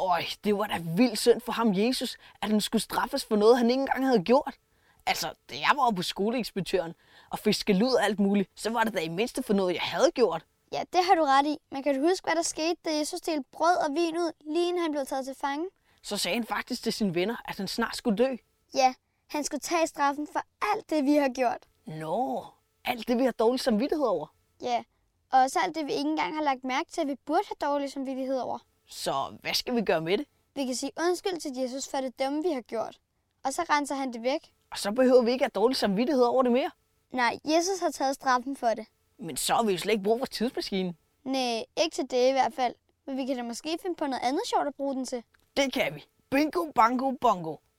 Det var da vildt synd for ham, Jesus, at han skulle straffes for noget, han ikke engang havde gjort. Altså, da jeg var oppe på skoleinspektøren og fik skæld ud og alt muligt, så var det da i mindste for noget, jeg havde gjort. Ja, det har du ret i. Men kan du huske, hvad der skete, da Jesus delte brød og vin ud, lige inden han blev taget til fange? Så sagde han faktisk til sine venner, at han snart skulle dø. Ja, han skulle tage straffen for alt det, vi har gjort. Nå, alt det vi har dårlig samvittighed over. Ja, og også alt det, vi ikke engang har lagt mærke til, at vi burde have dårlig samvittighed over. Så hvad skal vi gøre med det? Vi kan sige undskyld til Jesus for det dumme, vi har gjort. Og så renser han det væk. Og så behøver vi ikke have dårlig samvittighed over det mere. Nej, Jesus har taget straffen for det. Men så har vi jo slet ikke brug for tidsmaskinen. Nej, ikke til det i hvert fald. Men vi kan da måske finde på noget andet sjovt at bruge den til. Det kan vi. Bingo, bango, bongo.